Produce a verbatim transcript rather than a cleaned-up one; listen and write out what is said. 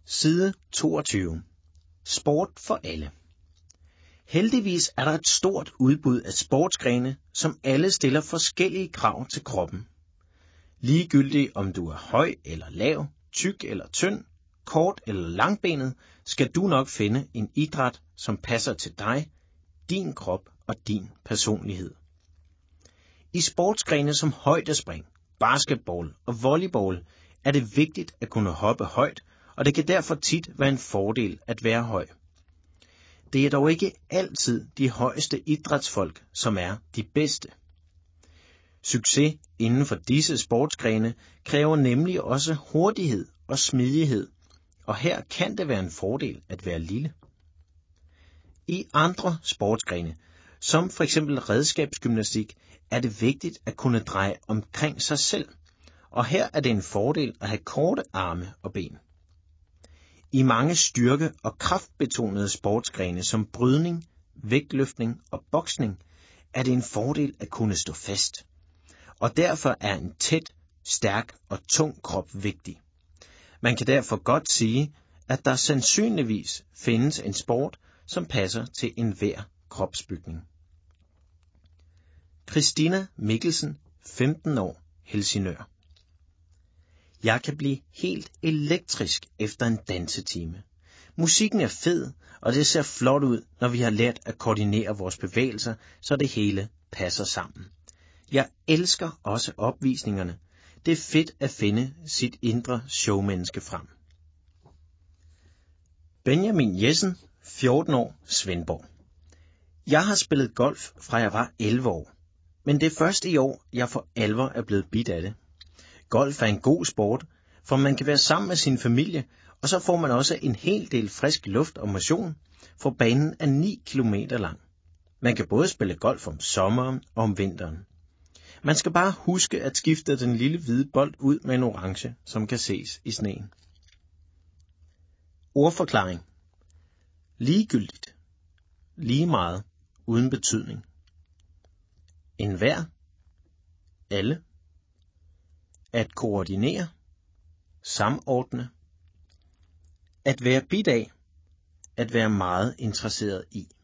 Side toogtyve. Sport for alle. Heldigvis er der et stort udbud af sportsgrene, som alle stiller forskellige krav til kroppen. Ligegyldigt om du er høj eller lav, tyk eller tynd, kort eller langbenet, skal du nok finde en idræt, som passer til dig, din krop og din personlighed. I sportsgrene som højdespring, basketball og volleyball er det vigtigt at kunne hoppe højt, og det kan derfor tit være en fordel at være høj. Det er dog ikke altid de højeste idrætsfolk, som er de bedste. Succes inden for disse sportsgrene kræver nemlig også hurtighed og smidighed, og her kan det være en fordel at være lille. I andre sportsgrene, som for eksempel redskabsgymnastik, er det vigtigt at kunne dreje omkring sig selv, og her er det en fordel at have korte arme og ben. I mange styrke- og kraftbetonede sportsgrene som brydning, vægtløftning og boksning er det en fordel at kunne stå fast, og derfor er en tæt, stærk og tung krop vigtig. Man kan derfor godt sige, at der sandsynligvis findes en sport, som passer til enhver kropsbygning. Christina Mikkelsen, femten år, Helsingør. Jeg kan blive helt elektrisk efter en dansetime. Musikken er fed, og det ser flot ud, når vi har lært at koordinere vores bevægelser, så det hele passer sammen. Jeg elsker også opvisningerne. Det er fedt at finde sit indre showmenneske frem. Benjamin Jessen, fjorten år, Svendborg. Jeg har spillet golf fra jeg var elleve år, men det er først i år, jeg for alvor er blevet bidt af det. Golf er en god sport, for man kan være sammen med sin familie, og så får man også en hel del frisk luft og motion, for banen er ni kilometer lang. Man kan både spille golf om sommeren og om vinteren. Man skal bare huske at skifte den lille hvide bold ud med en orange, som kan ses i sneen. Ordforklaring. Ligegyldigt. Lige meget. Uden betydning. Enhver. Alle. At koordinere. Samordne. At være bidt af. At være meget interesseret i.